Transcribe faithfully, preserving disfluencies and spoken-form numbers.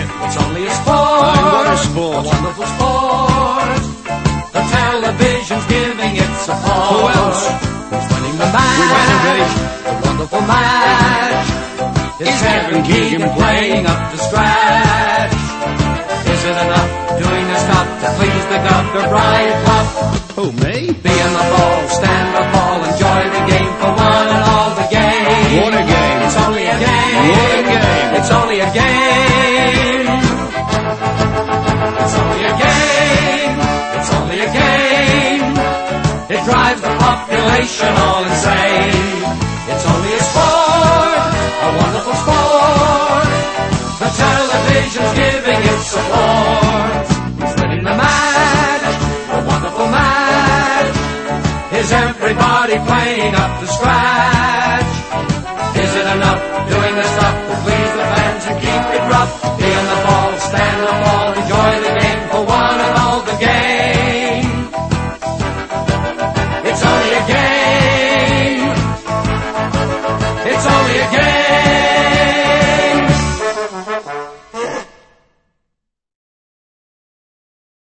It's only a sport. And what a sport. A wonderful sport. The television's giving it support. Who else? Who's winning the match? We better be. The wonderful match. Is Kevin Keegan playing up to scratch? Is it enough doing this stuff to please the Governor Brian Clough? Who, me? Be in the ball, stand the ball, enjoy the game for one and all the game. What a game. It's only a game. What a game. It's only a game. It's only a game. It's only a game. It drives the population all insane. It's only a sport, a wonderful sport. The television's giving it support.